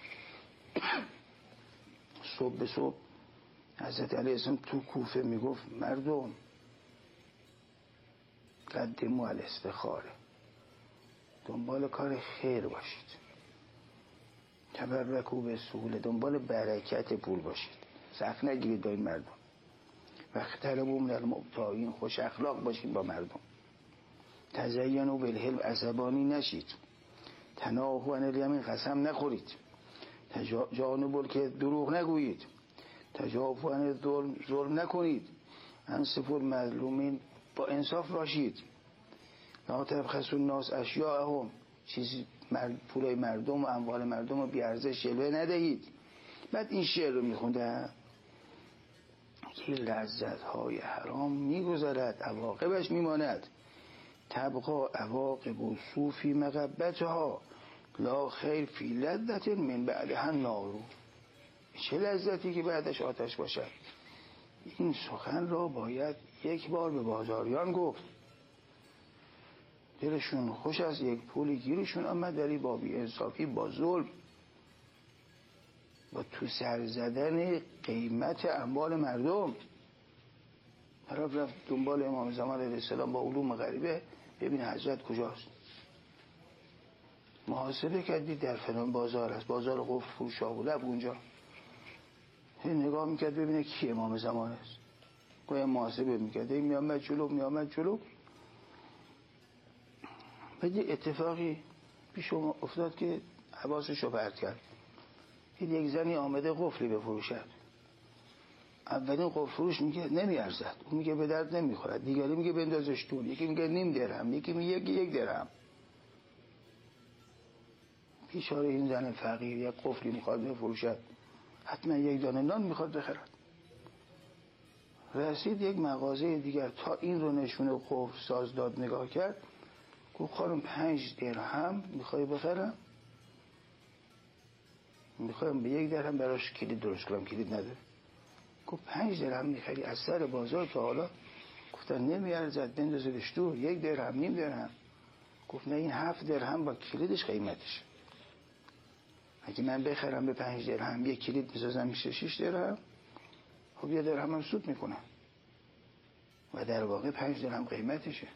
صبح به صبح حضرت علیه السلام تو کوفه میگفت مردم قدموا الاستخاره، دنبال کار خیر باشید، تبرکوا به سهوله، دنبال برکت پول باشید، سخت نگیرید با این مردم. واختربوا من المبتاعین، خوش اخلاق باشید با مردم. تزینوا بالحلم، عصبانی نشید. تناهوا عن الیمین، قسم نخورید. تجانبوا که دروغ نگویید. تجافوا عن الظلم، ظلم نکنید. انصفوا المظلومین، با انصاف باشید. لا تبخسوا الناس اشیاءهم، چیزی پولای مردم و اموال مردم رو بی ارزش جلوه ندهید. بعد این شعر رو میخونده: که لذت های حرام میگذرد، عواقبش میماند. تبقا عواقب و صوفی مغبتها، لا خیر فی لذت من بعدها نارو. چه لذتی که بعدش آتش باشد. این سخن را باید یک بار به بازاریان گفت. دلشون خوش از یک پولی گیرشون آمد، ولی با بی انصافی، با ظلم، با تو سر زدن قیمت اموال مردم. طرف رفت دنبال امام زمان علیه السلام با علوم غریبه، ببین حضرت کجاست. محاسبه کردی در فلان بازار است، بازار قفل فروش آبولب اونجا. نگاه میکرد ببینه کی امام زمان است. گویا محاسبه میکرد، این میامد جلو. بعد یه اتفاقی پیش افتاد که حواسش رو پرت کرد. یک زنی آمده قفلی بفروشد. اولین قفل فروش میگه نمیارزد، اون میگه به درد نمیخورد، دیگری میگه بندازش دور، یکی میگه نیم درهم، یکی میگه یک درهم. بیچاره این زن فقیر یک قفلی میخواد بفروشد، حتما یک دانه نان میخواد بخرد. رسید یک مغازه دیگر، تا این رو نشونه قفل ساز داد نگاه کرد، گفت خانم 5 درهم میخوای بخرم؟ میخوایم به 1 درهم براش کلید درست کنم، کلید نداره. گفت 5 درهم میخری از سر بازار تا حالا؟ گفتن نمیارزد، بندازیدش تو. 1 درهم، نیم درهم. گفت نه این 7 درهم با کلیدش قیمتش. اگه من بخرم به 5 درهم، یک کلید میسازم میشه 6 درهم، خب 1 درهم هم سود میکنم و در واقع 5 درهم قیمتشه.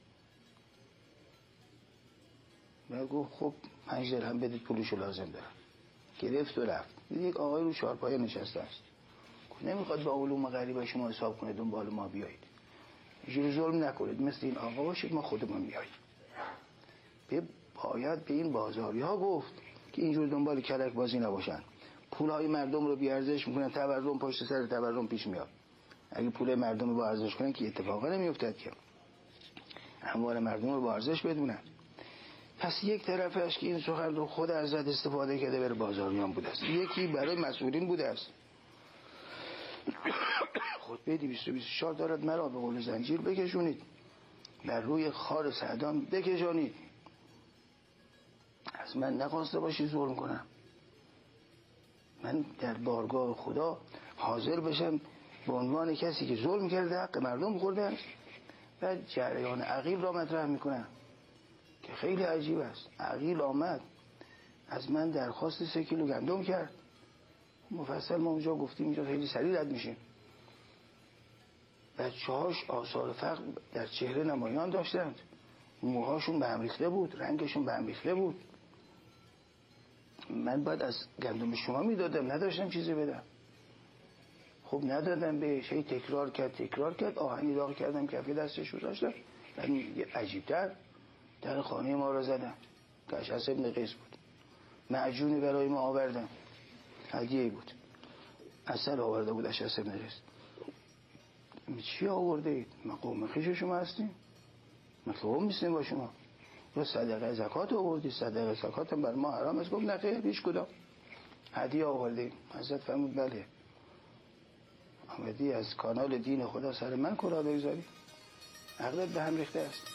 من گفت خب 5 درهم بدید، پولشو لازم دارم. گرفت و رفت. یک آقای رو چهارپایه نشسته است، گفت نمیخواد با علوم غریبه شما حساب کنه دنبال ما بیایید، اینجوری ظلم نکنید، مثل این آقا باشید، ما خودمون میاییم. باید به این بازاری ها گفت که اینجور دنبال کلک بازی نباشن. پولهای مردم رو بی ارزش میکنن، تورم پشت سر تورم پیش میاد. اگه پول مردم رو با ارزش کنن که اتفاقا نمیافتد که، اموال مردم رو با ارزش بدونن. پس یک طرفش که این سخن رو خود حضرت استفاده کرده بر بازاریان بوده است، یکی برای مسئولین بوده است. خطبه 224 دارد مرا به قول زنجیر بکشونید، بر روی خار سعدان بکشانید. از من نخواسته باشی ظلم کنم، من در بارگاه خدا حاضر بشم به عنوان کسی که ظلم کرده، حق مردم خورده است. بعد جریان عقیل را مطرح میکنم که خیلی عجیب است. عقیل آمد از من درخواست 3 کیلو گندم کرد. مفصل ما اونجا گفتیم، اینجا خیلی سریع رد میشیم. بچه‌هاش آثار فقر در چهره نمایان داشتند، موهاشون به هم ریخته بود، رنگشون به هم ریخته بود. من باید از گندم شما میدادم، نداشتم چیزی بدم. خب ندادم بهش، هی تکرار کرد، آهنی داغ کردم کف دستش رو داشتم. من عجیب‌تر در خانه ما را زدم، اشعث ابن قیس بود، معجونی برای ما آوردم، هدیه بود، عسل آورده بود اشعث ابن قیس. چی آورده اید؟ ما قوم خویش شما هستیم؟ ما قوم نیستیم با شما. یا صدقه زکات آوردی؟ صدقه زکات هم بر ما حرام است. گفت نه خیر، هیچ کدام. هدیه آورده. حضرت فرمود بله، آمدی از کانال دین خدا سر من کلاه بگذاری؟ عقلت به هم ریخته است.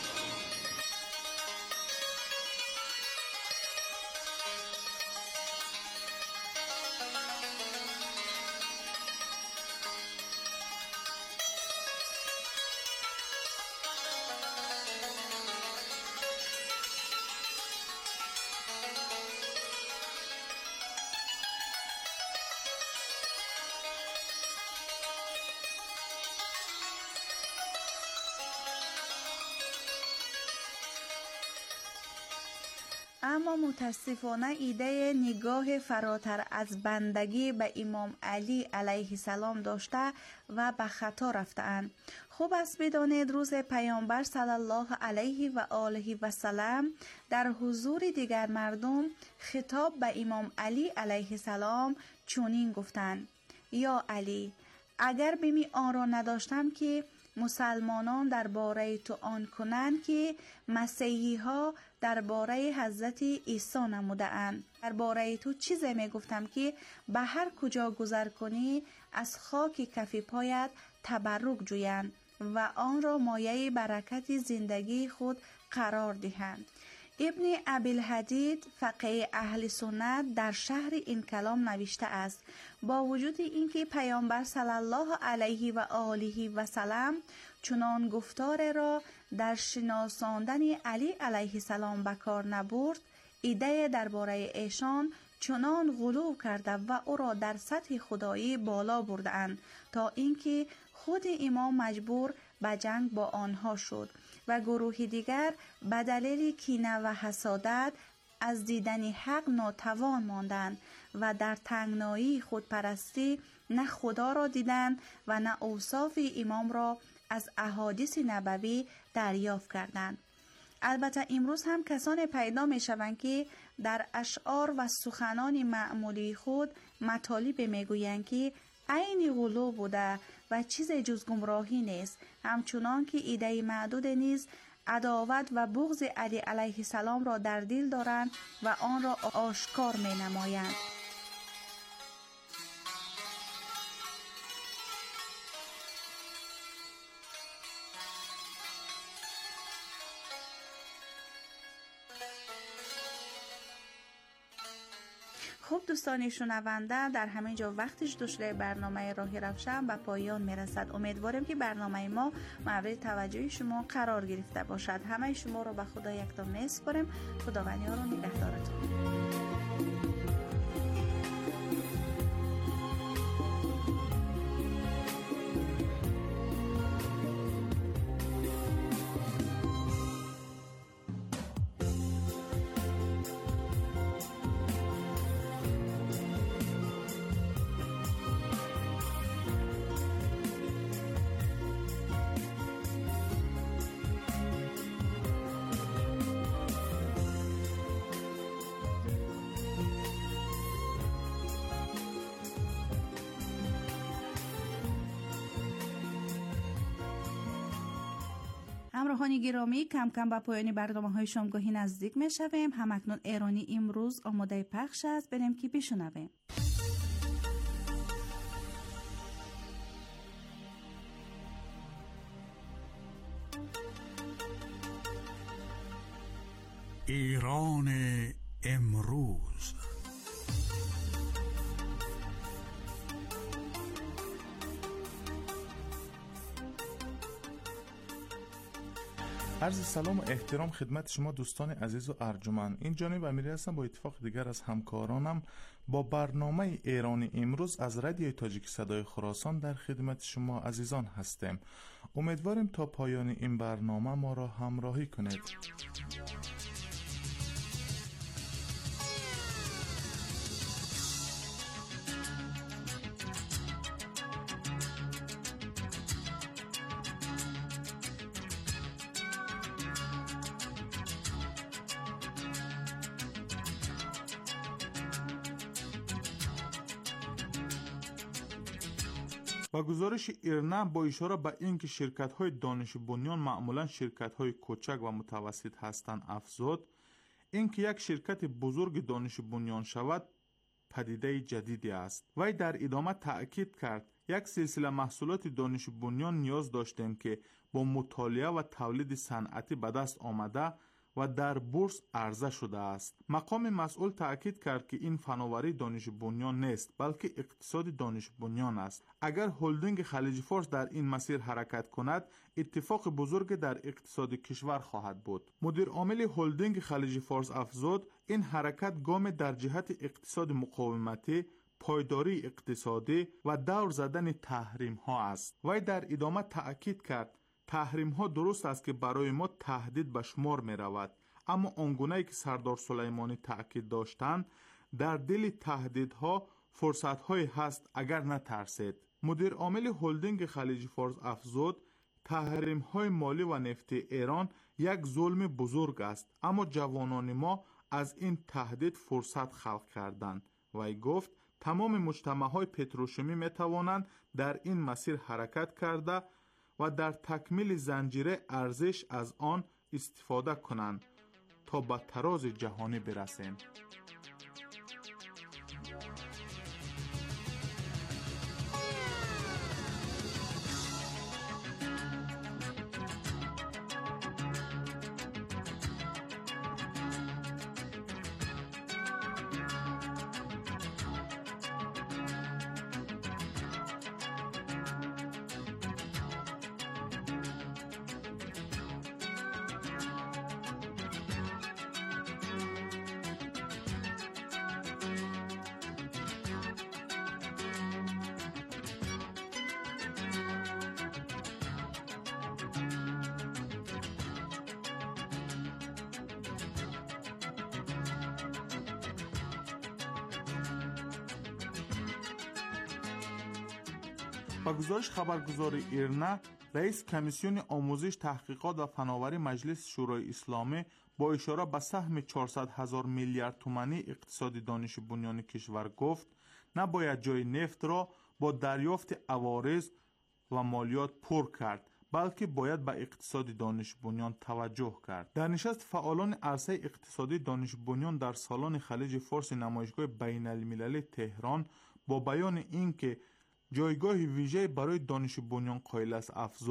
اما متاسفانه ایده نگاه فراتر از بندگی به امام علی علیه السلام داشته و به خطا رفته‌اند. خوب است بدانید روز پیامبر صلی الله علیه و آله و سلم در حضور دیگر مردم خطاب به امام علی علیه السلام چنین گفتند: یا علی، اگر بمی آن را نداشتم که مسلمانان درباره تو آن کنند که مسیحی ها درباره حضرت عیسی نموده اند. درباره تو چیزی می گفتم که به هر کجا گذر کنی از خاک کف پایت تبرک جویند و آن را مایه برکت زندگی خود قرار دهند. ابن ابی‌الحدید فقیه اهل سنت در شرح این کلام نوشته است: با وجود اینکه پیامبر صلی الله علیه و آله و سلم چنان گفتار را در شناساندن علی علیه السلام به کار نبرد، ایده درباره ایشان چنان غلو کرده و او را در سطح خدایی بالا بردند تا اینکه خود امام مجبور به جنگ با آنها شد و گروه دیگر به دلیل کینه و حسادت از دیدن حق ناتوان ماندند و در تنگنایی خودپرستی نه خدا را دیدند و نه اوصاف امام را از احادیث نبوی دریافت کردند. البته امروز هم کسانی پیدا می شوند که در اشعار و سخنان معمولی خود مطالب می گویند که عین غلو بوده و چیز جز گمراهی نیست، همچنان که ایده معدود نیز عداوت و بغض علی علیه السلام را در دل دارند و آن را آشکار می نمایند. خب دوستان شنونده، در همین جا وقتش داشته برنامه راهی رفشن به پایان میرسد. امیدوارم که برنامه ما مورد توجه شما قرار گرفته باشد. همه شما رو به خدا یکدام میسپارم. خداوند یار و نگهدارتون. همراهان گرامی، کم کم به پایان برنامه‌های شامگاهی نزدیک می‌شویم. همکنون ایرانی امروز آماده پخش است. بریم که بشنویم. ایران امروز. عرض سلام و احترام خدمت شما دوستان عزیز و ارجمند. این جانب امیری هستم با اتفاق دیگر از همکارانم با برنامه ایران امروز از رادیوی تاجیک صدای خراسان در خدمت شما عزیزان هستیم. امیدواریم تا پایان این برنامه ما را همراهی کنید. با گزارش ایرنا با اشاره به اینکه شرکت‌های دانش بنیان معمولاً شرکت‌های کوچک و متوسط هستند افزود، اینکه یک شرکت بزرگ دانش بنیان شود پدیده جدیدی است. وی در ادامه تأکید کرد یک سلسله محصولات دانش بنیان نیاز داشتیم که با مطالعه و تولید صنعتی به دست آمده و در بورس عرضه شده است. مقام مسئول تأکید کرد که این فناوری دانش بنیان نیست بلکه اقتصاد دانش بنیان است. اگر هلدینگ خلیج فارس در این مسیر حرکت کند اتفاق بزرگ در اقتصاد کشور خواهد بود. مدیر عامل هلدینگ خلیج فارس افزود این حرکت گام در جهت اقتصاد مقاومتی، پایداری اقتصادی و دور زدن تحریم ها است. وی در ادامه تأکید کرد تحریم ها درست است که برای ما تهدید به شمار می رود، اما آنگونه‌ای که سردار سلیمانی تأکید داشتند در دل تهدیدها فرصت های هست اگر نترسید. مدیر عامل هلدینگ خلیج فارس افزود تحریم های مالی و نفتی ایران یک ظلم بزرگ است، اما جوانان ما از این تهدید فرصت خلق کردند. وی گفت تمام مجتمع های پتروشیمی می توانند در این مسیر حرکت کرده و در تکمیل زنجیره ارزش از آن استفاده کنند تا به تراز جهانی برسیم. با گزارش خبرگزار ایرنا، رئیس کمیسیون آموزش، تحقیقات و فناوری مجلس شورای اسلامی با اشاره به سهم 400,000 میلیارد تومانی اقتصاد دانش بنیان کشور گفت نباید جای نفت را با دریافت عوارض و مالیات پر کرد، بلکه باید به اقتصاد دانش بنیان توجه کرد. در نشست فعالان عرصه اقتصادی دانش بنیان در سالن خلیج فارس نمایشگاه بین المللی تهران با بیان اینکه جایگاه ویژه برای دانش بنیان قائل است افزود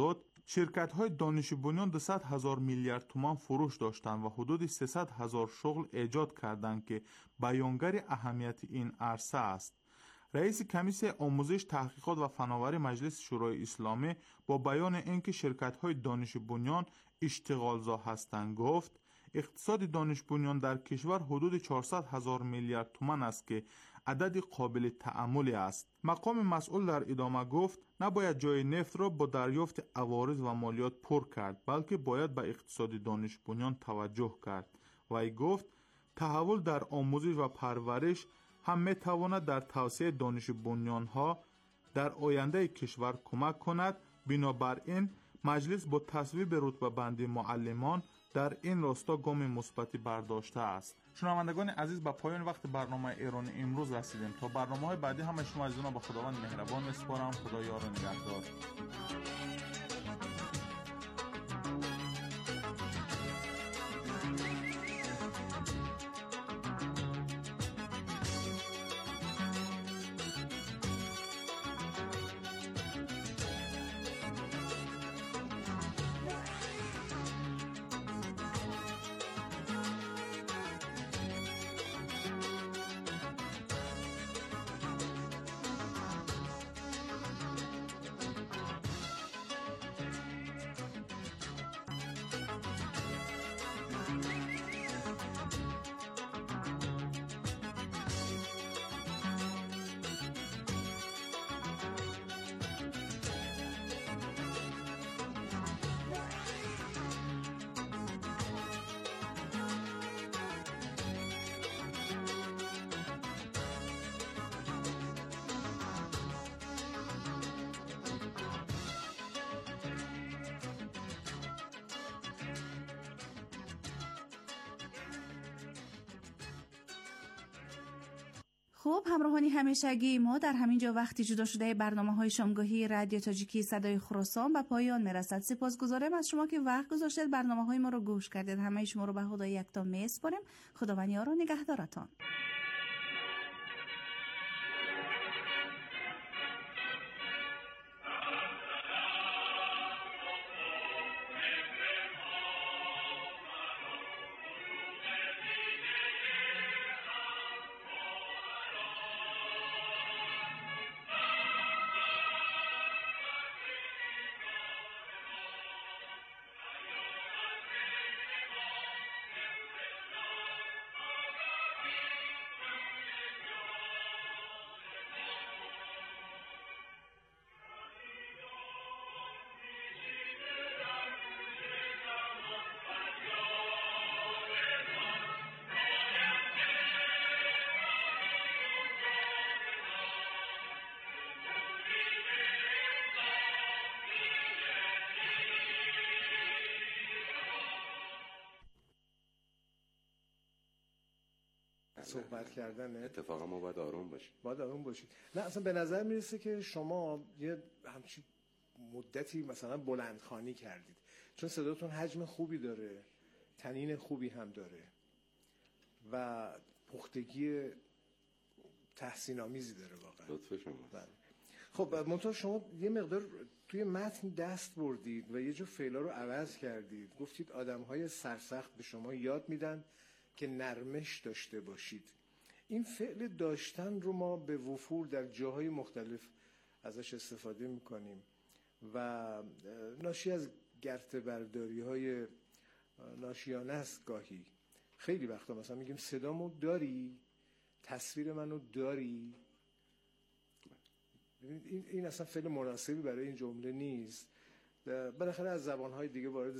شرکت‌های دانش بنیان 200,000 میلیارد تومان فروش داشتند و حدود 300,000 شغل ایجاد کردند که بیانگر اهمیت این عرصه است. رئیس کمیسیون آموزش، تحقیقات و فناوری مجلس شورای اسلامی با بیان اینکه شرکت‌های دانش بنیان اشتغالزا هستند گفت اقتصاد دانش بنیان در کشور حدود 400,000 میلیارد تومان است که عدد قابل تأملی است. مقام مسئول در ادامه گفت نباید جای نفت را با دریافت عوارض و مالیات پر کرد، بلکه باید به اقتصاد دانش بنیان توجه کرد. وی گفت تحول در آموزش و پرورش هم می تواند در توسعه دانش بنیان ها در آینده کشور کمک کند. بنابراین مجلس با تصویب رتبه بندی معلمان در این راستا گام مثبتی برداشته است. شنوندگان عزیز، به پایان وقت برنامه ایران امروز رسیدیم. تا برنامه‌های بعدی همه شما عزیزان به خداوند مهربان می‌سپارم. خدا یار و نگهدار. خب همراهانی همیشگی ما در همین جا وقتی جدا شده برنامه‌های شامگاهی رادیو تاجیکی صدای خراسان به پایان میرسد. سپاسگزارم از شما که وقت گذاشتید برنامه‌های ما رو گوش کردید. همه شما رو به خدای یکتا میسپاریم. خداوند یار و نگهدارتان. صحبت کردن اتفاقا ما باید آروم باشید. نه اصلا به نظر میرسه که شما یه همچین مدتی مثلا بلندخوانی کردید، چون صداتون حجم خوبی داره، تنین خوبی هم داره و پختگی تحسین آمیزی داره واقعا. لطف شما. خب منتها شما یه مقدار توی متن دست بردید و یه جو فعلا رو عوض کردید. گفتید آدم‌های سرسخت به شما یاد میدن که نرمش داشته باشید. این فعل داشتن رو ما به وفور در جاهای مختلف ازش استفاده میکنیم و ناشی از گرته برداری های ناشیانه است. گاهی خیلی وقتا مثلا میگیم صدامو داری، تصویر منو داری. این اصلا فعل مناسبی برای این جمله نیست. بالاخره از زبانهای دیگه وارد